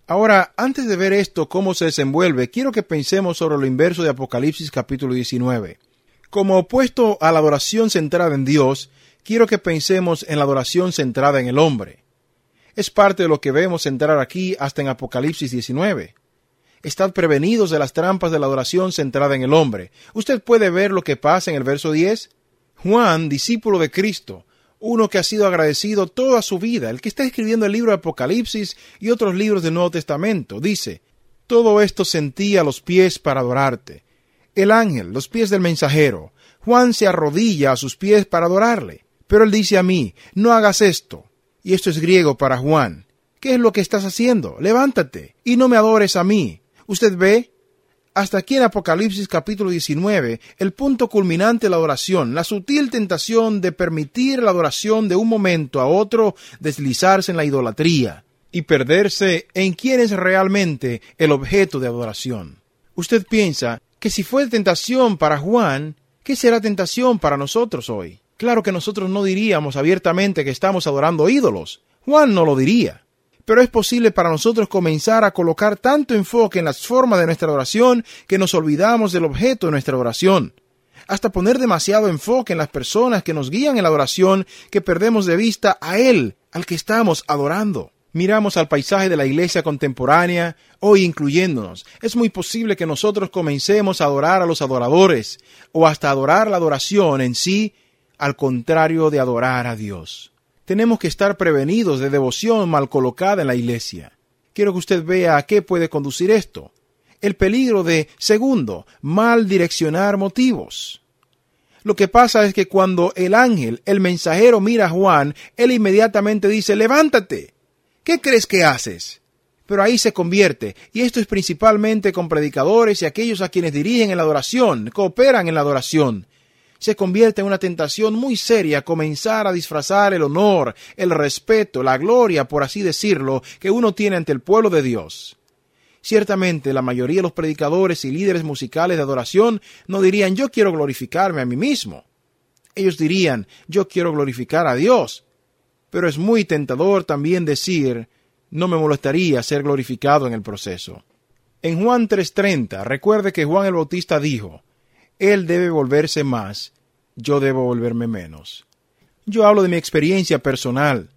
Ahora, antes de ver esto, cómo se desenvuelve, quiero que pensemos sobre lo inverso de Apocalipsis capítulo 19. Como opuesto a la adoración centrada en Dios, quiero que pensemos en la adoración centrada en el hombre. Es parte de lo que vemos entrar aquí hasta en Apocalipsis 19. Estad prevenidos de las trampas de la adoración centrada en el hombre. Usted puede ver lo que pasa en el verso 10. Juan, discípulo de Cristo, uno que ha sido agradecido toda su vida, el que está escribiendo el libro de Apocalipsis y otros libros del Nuevo Testamento, dice: todo esto sentí a los pies para adorarte. El ángel, los pies del mensajero. Juan se arrodilla a sus pies para adorarle. Pero él dice a mí: no hagas esto. Y esto es griego para Juan. ¿Qué es lo que estás haciendo? Levántate y no me adores a mí. ¿Usted ve? Hasta aquí en Apocalipsis capítulo 19, el punto culminante de la adoración, la sutil tentación de permitir la adoración de un momento a otro deslizarse en la idolatría y perderse en quién es realmente el objeto de adoración. Usted piensa que si fue tentación para Juan, ¿qué será tentación para nosotros hoy? Claro que nosotros no diríamos abiertamente que estamos adorando ídolos. Juan no lo diría. Pero es posible para nosotros comenzar a colocar tanto enfoque en las formas de nuestra oración que nos olvidamos del objeto de nuestra oración. Hasta poner demasiado enfoque en las personas que nos guían en la oración que perdemos de vista a Él, al que estamos adorando. Miramos al paisaje de la iglesia contemporánea, hoy incluyéndonos. Es muy posible que nosotros comencemos a adorar a los adoradores, o hasta adorar la adoración en sí, al contrario de adorar a Dios. Tenemos que estar prevenidos de devoción mal colocada en la iglesia. Quiero que usted vea a qué puede conducir esto. El peligro de, segundo, mal direccionar motivos. Lo que pasa es que cuando el ángel, el mensajero, mira a Juan, él inmediatamente dice: levántate. ¿Qué crees que haces? Pero ahí se convierte, y esto es principalmente con predicadores y aquellos a quienes dirigen en la adoración, cooperan en la adoración. Se convierte en una tentación muy seria comenzar a disfrazar el honor, el respeto, la gloria, por así decirlo, que uno tiene ante el pueblo de Dios. Ciertamente, la mayoría de los predicadores y líderes musicales de adoración no dirían: yo quiero glorificarme a mí mismo. Ellos dirían: yo quiero glorificar a Dios. Pero es muy tentador también decir: no me molestaría ser glorificado en el proceso. En Juan 3:30, recuerde que Juan el Bautista dijo: Él debe volverse más, yo debo volverme menos. Yo hablo de mi experiencia personal.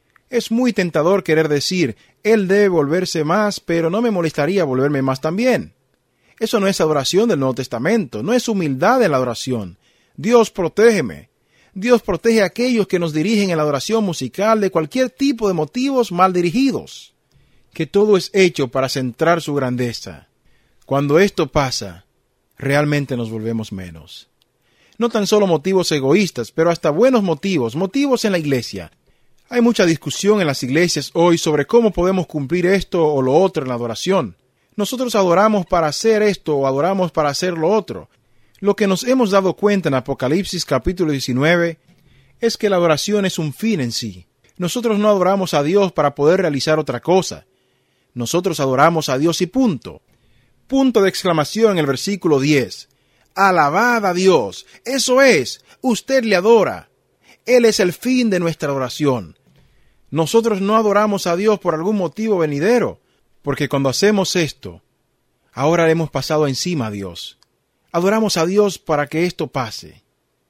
Es muy tentador querer decir: Él debe volverse más, pero no me molestaría volverme más también. Eso no es adoración del Nuevo Testamento, no es humildad en la adoración. Dios, protégeme. Dios protege a aquellos que nos dirigen en la adoración musical de cualquier tipo de motivos mal dirigidos. Que todo es hecho para centrar su grandeza. Cuando esto pasa, realmente nos volvemos menos. No tan solo motivos egoístas, pero hasta buenos motivos en la iglesia. Hay mucha discusión en las iglesias hoy sobre cómo podemos cumplir esto o lo otro en la adoración. Nosotros adoramos para hacer esto o adoramos para hacer lo otro. Lo que nos hemos dado cuenta en Apocalipsis capítulo 19 es que la adoración es un fin en sí. Nosotros no adoramos a Dios para poder realizar otra cosa. Nosotros adoramos a Dios y punto. Punto de exclamación en el versículo 10. Alabad a Dios. Eso es, usted le adora. Él es el fin de nuestra adoración. Nosotros no adoramos a Dios por algún motivo venidero, porque cuando hacemos esto, ahora le hemos pasado encima a Dios. Adoramos a Dios para que esto pase.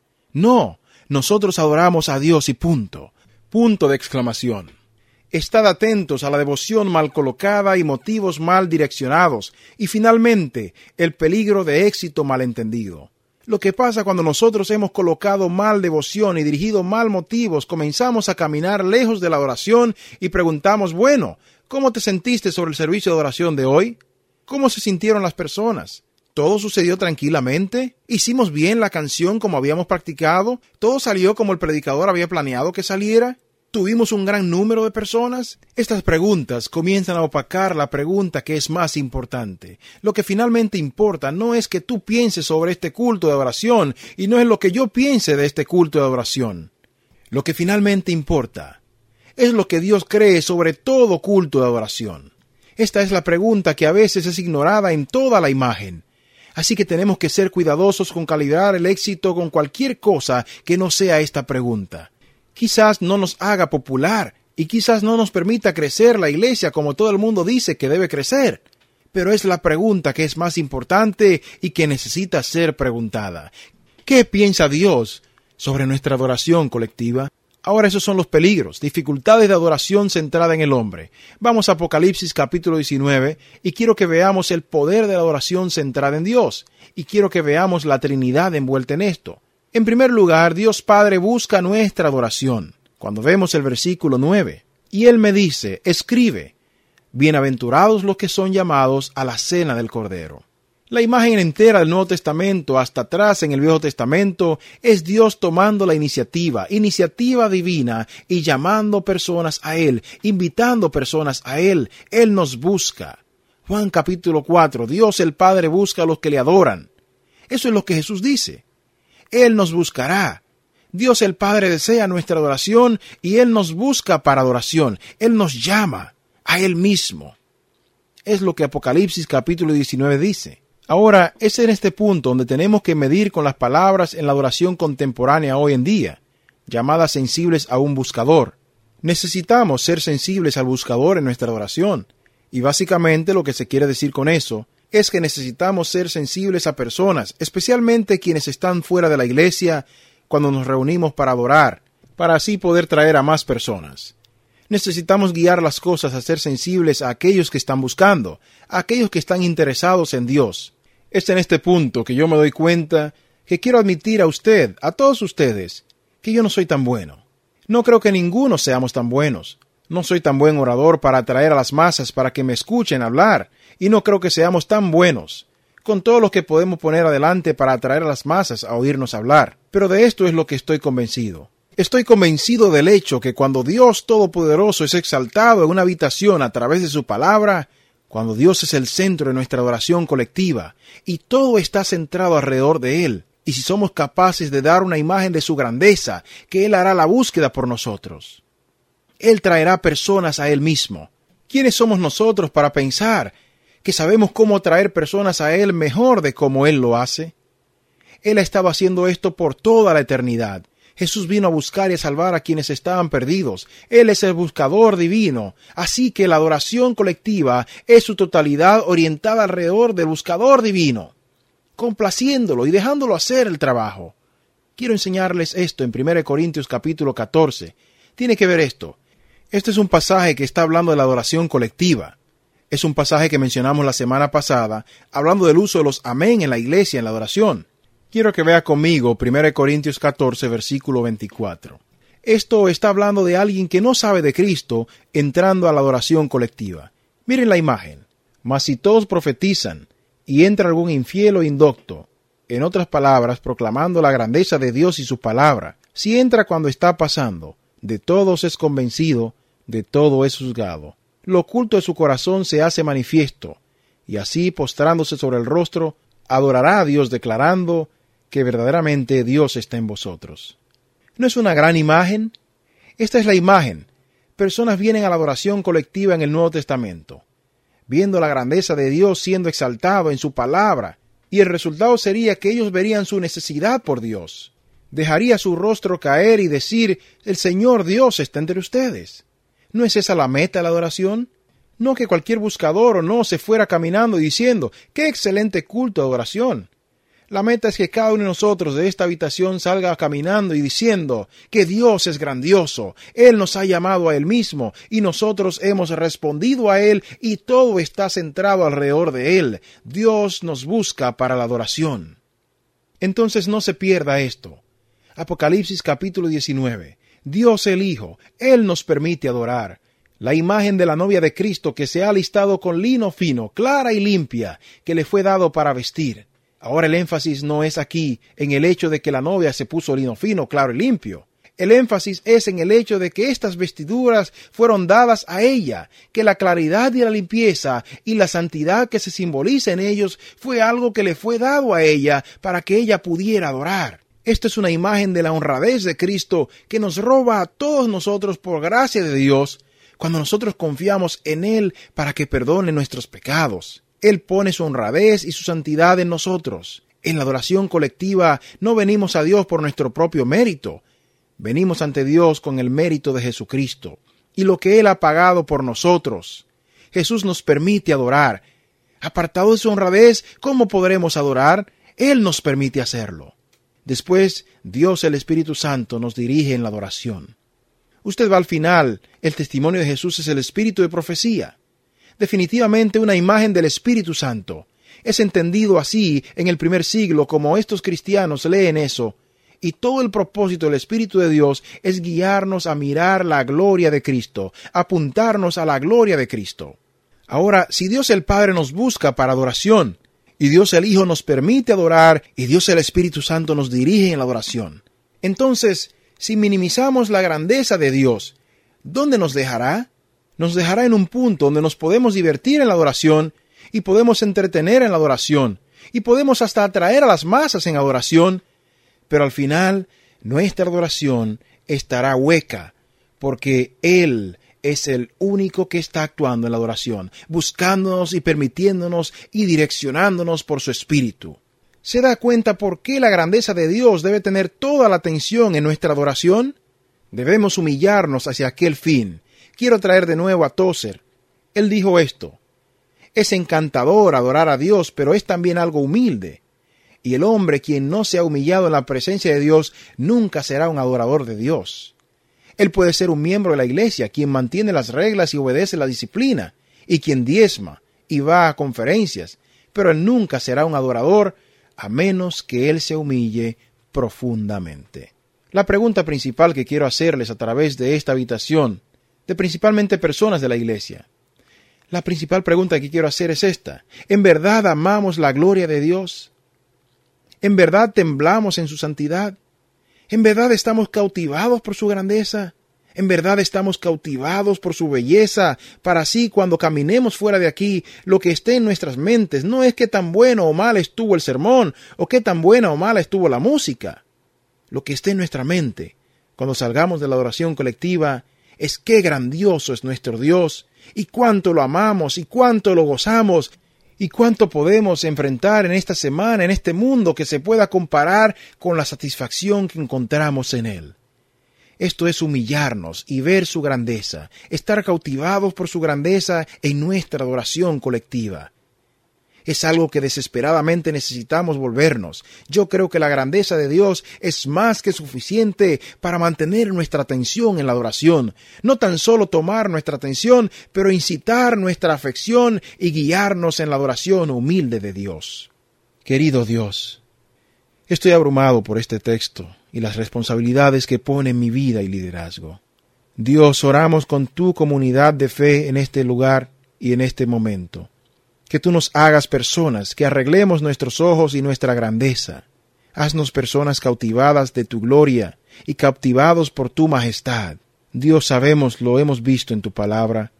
No, nosotros adoramos a Dios y punto. Punto de exclamación. Estad atentos a la devoción mal colocada y motivos mal direccionados. Y finalmente, el peligro de éxito malentendido. Lo que pasa cuando nosotros hemos colocado mal devoción y dirigido mal motivos, comenzamos a caminar lejos de la adoración y preguntamos: bueno, ¿cómo te sentiste sobre el servicio de adoración de hoy? ¿Cómo se sintieron las personas? ¿Todo sucedió tranquilamente? ¿Hicimos bien la canción como habíamos practicado? ¿Todo salió como el predicador había planeado que saliera? ¿Tuvimos un gran número de personas? Estas preguntas comienzan a opacar la pregunta que es más importante. Lo que finalmente importa no es que tú pienses sobre este culto de adoración y no es lo que yo piense de este culto de adoración. Lo que finalmente importa es lo que Dios cree sobre todo culto de adoración. Esta es la pregunta que a veces es ignorada en toda la imagen. Así que tenemos que ser cuidadosos con calibrar el éxito con cualquier cosa que no sea esta pregunta. Quizás no nos haga popular y quizás no nos permita crecer la iglesia como todo el mundo dice que debe crecer. Pero es la pregunta que es más importante y que necesita ser preguntada. ¿Qué piensa Dios sobre nuestra adoración colectiva? Ahora esos son los peligros, dificultades de adoración centrada en el hombre. Vamos a Apocalipsis capítulo 19 y quiero que veamos el poder de la adoración centrada en Dios. Y quiero que veamos la Trinidad envuelta en esto. En primer lugar, Dios Padre busca nuestra adoración. Cuando vemos el versículo 9, y Él me dice, escribe, bienaventurados los que son llamados a la cena del Cordero. La imagen entera del Nuevo Testamento hasta atrás en el Viejo Testamento es Dios tomando la iniciativa divina y llamando personas a Él, invitando personas a Él. Él nos busca. Juan capítulo 4, Dios el Padre busca a los que le adoran. Eso es lo que Jesús dice. Él nos buscará. Dios el Padre desea nuestra adoración y Él nos busca para adoración. Él nos llama a Él mismo. Es lo que Apocalipsis capítulo 19 dice. Ahora, es en este punto donde tenemos que medir con las palabras en la adoración contemporánea hoy en día, llamadas sensibles a un buscador. Necesitamos ser sensibles al buscador en nuestra adoración. Y básicamente lo que se quiere decir con eso es que necesitamos ser sensibles a personas, especialmente quienes están fuera de la iglesia, cuando nos reunimos para adorar, para así poder traer a más personas. Necesitamos guiar las cosas a ser sensibles a aquellos que están buscando, a aquellos que están interesados en Dios. Es en este punto que yo me doy cuenta que quiero admitir a usted, a todos ustedes, que yo no soy tan bueno. No creo que ninguno seamos tan buenos. No soy tan buen orador para atraer a las masas para que me escuchen hablar, y no creo que seamos tan buenos con todo lo que podemos poner adelante para atraer a las masas a oírnos hablar. Pero de esto es lo que estoy convencido. Estoy convencido del hecho que cuando Dios Todopoderoso es exaltado en una habitación a través de su palabra, cuando Dios es el centro de nuestra adoración colectiva y todo está centrado alrededor de Él, y si somos capaces de dar una imagen de su grandeza, que Él hará la búsqueda por nosotros. Él traerá personas a Él mismo. ¿Quiénes somos nosotros para pensar que sabemos cómo traer personas a Él mejor de cómo Él lo hace? Él ha estado haciendo esto por toda la eternidad. Jesús vino a buscar y a salvar a quienes estaban perdidos. Él es el buscador divino. Así que la adoración colectiva es su totalidad orientada alrededor del buscador divino, complaciéndolo y dejándolo hacer el trabajo. Quiero enseñarles esto en 1 Corintios capítulo 14. Tiene que ver esto. Este es un pasaje que está hablando de la adoración colectiva. Es un pasaje que mencionamos la semana pasada, hablando del uso de los amén en la iglesia en la adoración. Quiero que vea conmigo 1 Corintios 14, versículo 24. Esto está hablando de alguien que no sabe de Cristo entrando a la adoración colectiva. Miren la imagen. Mas si todos profetizan, y entra algún infiel o indocto, en otras palabras, proclamando la grandeza de Dios y su palabra, si entra cuando está pasando, de todos es convencido, de todo es juzgado. Lo oculto de su corazón se hace manifiesto, y así, postrándose sobre el rostro, adorará a Dios declarando que verdaderamente Dios está en vosotros. ¿No es una gran imagen? Esta es la imagen. Personas vienen a la adoración colectiva en el Nuevo Testamento, viendo la grandeza de Dios siendo exaltado en su palabra, y el resultado sería que ellos verían su necesidad por Dios. Dejaría su rostro caer y decir, el Señor Dios está entre ustedes. ¿No es esa la meta de la adoración? No que cualquier buscador o no se fuera caminando diciendo, ¡qué excelente culto de adoración! La meta es que cada uno de nosotros de esta habitación salga caminando y diciendo que Dios es grandioso, Él nos ha llamado a Él mismo y nosotros hemos respondido a Él y todo está centrado alrededor de Él. Dios nos busca para la adoración. Entonces no se pierda esto. Apocalipsis capítulo 19. Dios el Hijo, Él nos permite adorar. La imagen de la novia de Cristo que se ha alistado con lino fino, clara y limpia, que le fue dado para vestir. Ahora el énfasis no es aquí en el hecho de que la novia se puso lino fino, claro y limpio. El énfasis es en el hecho de que estas vestiduras fueron dadas a ella, que la claridad y la limpieza y la santidad que se simboliza en ellos fue algo que le fue dado a ella para que ella pudiera adorar. Esta es una imagen de la honradez de Cristo que nos roba a todos nosotros por gracia de Dios cuando nosotros confiamos en Él para que perdone nuestros pecados. Él pone su honradez y su santidad en nosotros. En la adoración colectiva no venimos a Dios por nuestro propio mérito. Venimos ante Dios con el mérito de Jesucristo. y lo que Él ha pagado por nosotros. Jesús nos permite adorar. Apartado de su honradez, ¿cómo podremos adorar? Él nos permite hacerlo. Después, Dios el Espíritu Santo nos dirige en la adoración. Usted va al final, el testimonio de Jesús es el espíritu de profecía. Definitivamente una imagen del Espíritu Santo. Es entendido así en el primer siglo, como estos cristianos leen eso. Y todo el propósito del Espíritu de Dios es guiarnos a mirar la gloria de Cristo, apuntarnos a la gloria de Cristo. Ahora, si Dios el Padre nos busca para adoración, y Dios el Hijo nos permite adorar, y Dios el Espíritu Santo nos dirige en la adoración, entonces, si minimizamos la grandeza de Dios, ¿dónde nos dejará? Nos dejará en un punto donde nos podemos divertir en la adoración, y podemos entretener en la adoración, y podemos hasta atraer a las masas en adoración, pero al final nuestra adoración estará hueca, porque Él es el único que está actuando en la adoración, buscándonos y permitiéndonos y direccionándonos por su Espíritu. ¿Se da cuenta por qué la grandeza de Dios debe tener toda la atención en nuestra adoración? Debemos humillarnos hacia aquel fin. Quiero traer de nuevo a Tozer. Él dijo esto: es encantador adorar a Dios, pero es también algo humilde. Y el hombre quien no se ha humillado en la presencia de Dios nunca será un adorador de Dios. Él puede ser un miembro de la iglesia, quien mantiene las reglas y obedece la disciplina, y quien diezma y va a conferencias, pero él nunca será un adorador a menos que él se humille profundamente. La pregunta principal que quiero hacerles a través de esta habitación, de principalmente personas de la iglesia, la principal pregunta que quiero hacer es esta: ¿en verdad amamos la gloria de Dios? ¿En verdad temblamos en su santidad? ¿En verdad estamos cautivados por su grandeza? ¿En verdad estamos cautivados por su belleza? Para así, cuando caminemos fuera de aquí, lo que esté en nuestras mentes no es qué tan bueno o mal estuvo el sermón, o qué tan buena o mala estuvo la música. Lo que esté en nuestra mente, cuando salgamos de la adoración colectiva, es qué grandioso es nuestro Dios, y cuánto lo amamos, y cuánto lo gozamos, y cuánto podemos enfrentar en esta semana, en este mundo, que se pueda comparar con la satisfacción que encontramos en Él. Esto es humillarnos y ver su grandeza, estar cautivados por su grandeza en nuestra adoración colectiva. Es algo que desesperadamente necesitamos volvernos. Yo creo que la grandeza de Dios es más que suficiente para mantener nuestra atención en la adoración. No tan solo tomar nuestra atención, pero incitar nuestra afección y guiarnos en la adoración humilde de Dios. Querido Dios, estoy abrumado por este texto y las responsabilidades que pone en mi vida y liderazgo. Dios, oramos con tu comunidad de fe en este lugar y en este momento. Que tú nos hagas personas, que arreglemos nuestros ojos y nuestra grandeza. Haznos personas cautivadas de tu gloria y cautivados por tu majestad. Dios, sabemos, lo hemos visto en tu palabra,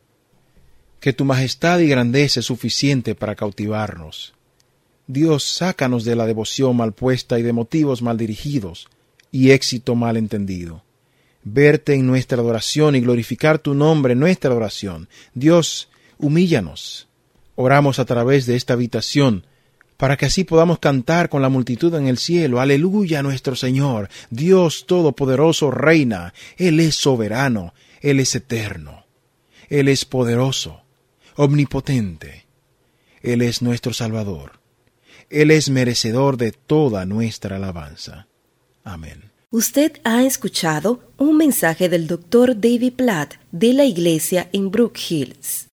que tu majestad y grandeza es suficiente para cautivarnos. Dios, sácanos de la devoción mal puesta y de motivos mal dirigidos y éxito mal entendido. Verte en nuestra adoración y glorificar tu nombre en nuestra adoración. Dios, humíllanos. Oramos a través de esta habitación, para que así podamos cantar con la multitud en el cielo: aleluya a nuestro Señor, Dios Todopoderoso reina, Él es soberano, Él es eterno, Él es poderoso, omnipotente, Él es nuestro Salvador, Él es merecedor de toda nuestra alabanza. Amén.
Usted ha escuchado un mensaje del Dr. David Platt de la iglesia en Brook Hills.